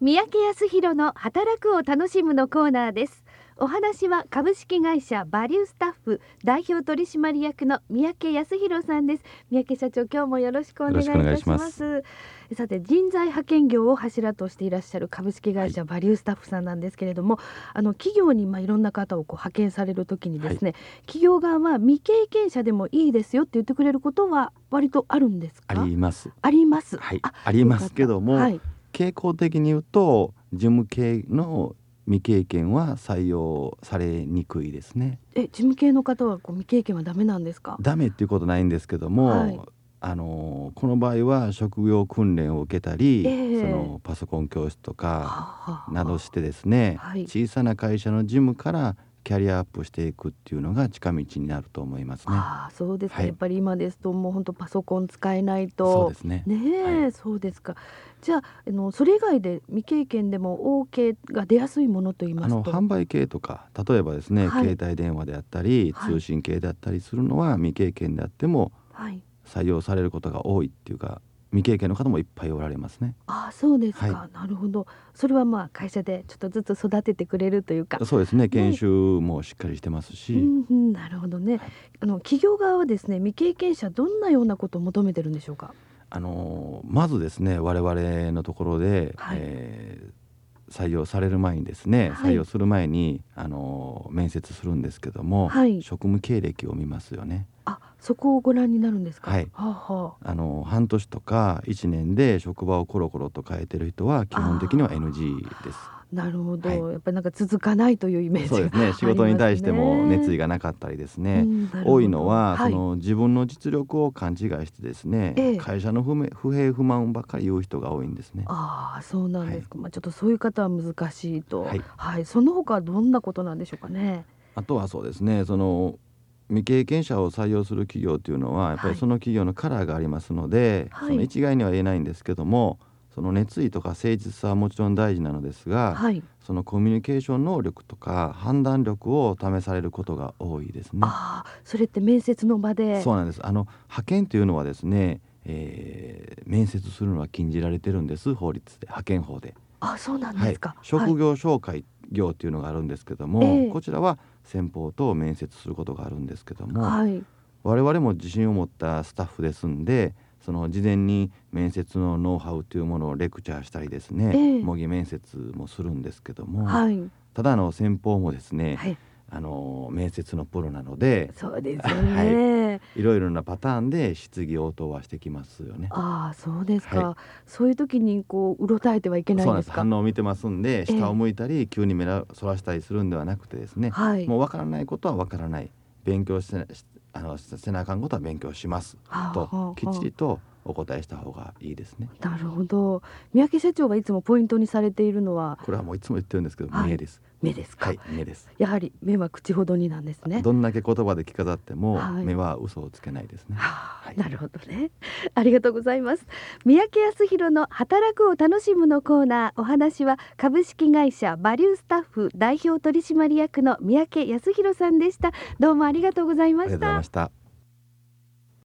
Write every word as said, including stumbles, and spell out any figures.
三宅康弘の働くを楽しむのコーナーです。お話は株式会社バリュースタッフ代表取締役の三宅康弘さんです。三宅社長、今日もよろしくお願いいたします。さて、人材派遣業を柱としていらっしゃる株式会社バリュースタッフさんなんですけれども、はい、あの企業にまあいろんな方をこう派遣されるときにですね、はい、企業側は未経験者でもいいですよって言ってくれることは割とあるんですか？ ありますあります、 はい、あ, ありますけども、はい、傾向的に言うと事務系の未経験は採用されにくいですね。 え、事務系の方はこう未経験はダメなんですか？ ダメっていうことないんですけども、はい、あのこの場合は職業訓練を受けたり、えー、そのパソコン教室とかなどしてですね、はははい、小さな会社の事務からキャリアアップしていくっていうのが近道になると思いますね。 あ、そうですか、はい、やっぱり今ですともう本当パソコン使えないと。 そうですね。 ねえ、はい、そうですか。じゃあ、あのそれ以外で未経験でも OK が出やすいものといいますと、 あの販売系とか、例えばですね、はい、携帯電話であったり通信系であったりするのは未経験であっても採用されることが多いっていうか、未経験の方もいっぱいおられますね。 あ、そうですか、 はい、 なるほど。それはまあ会社でちょっとずつ育ててくれるというか。 そうですね、研修もしっかりしてますし、 うんうん、なるほどね、はい、あの企業側はですね、未経験者どんなようなことを求めてるんでしょうか？ あのまずですね、我々のところで、はい、えー、採用される前にですね、はい、採用する前にあの面接するんですけども、はい、職務経歴を見ますよね。 あ、そこをご覧になるんですか？ はい、はあはあ、あの半年とかいちねんで職場をコロコロと変えてる人は基本的には エヌジー です。 なるほど、はい、やっぱりなんか続かないというイメージが、 そうですね、仕事に対しても熱意がなかったりですね、うん、多いのは、はい、その自分の実力を勘違いしてですね、ええ、会社の不明不平不満ばっかり言う人が多いんですね。 ああ、そうなんですか、はい、まあ、ちょっとそういう方は難しいと、はいはい、その他はどんなことなんでしょうかね。 あとはそうですね、その未経験者を採用する企業というのはやっぱりその企業のカラーがありますので、はい、その一概には言えないんですけども、その熱意とか誠実さはもちろん大事なのですが、はい、そのコミュニケーション能力とか判断力を試されることが多いですね。 あ、それって面接の場で。 そうなんです。あの派遣というのはですね、えー、面接するのは禁じられてるんです、法律で、派遣法で。 あ、そうなんですか。 はい、職業紹介業っていうのがあるんですけども、はい、こちらは先方と面接することがあるんですけども、はい、我々も自信を持ったスタッフですんで、その事前に面接のノウハウというものをレクチャーしたりですね、えー、模擬面接もするんですけども、はい、ただの先方もですね、はい、あの面接のプロなので、 そうですよね、 はい、いろいろなパターンで質疑応答はしてきますよね。 ああ、そうですか、はい、そういう時にこううろたえてはいけないんですか？ そうなんです。反応を見てますんで、下を向いたり、えー、急に目をそらしたりするんではなくてですね、はい、もう分からないことは分からない、勉強してあのせなあかんことは勉強しますときっちりとお答えした方がいいですね。 なるほど。三宅社長がいつもポイントにされているのは、 これはもういつも言ってるんですけど、はい、目です。 目ですか？ はい、目です。 やはり目は口ほどになんですね。 どんだけ言葉で着飾っても、はい、目は嘘をつけないですね。 はあ、はい、なるほどね。ありがとうございます。三宅康弘の働くを楽しむのコーナー、お話は株式会社バリュースタッフ代表取締役の三宅康弘さんでした。どうもありがとうございました。 ありがとうございました。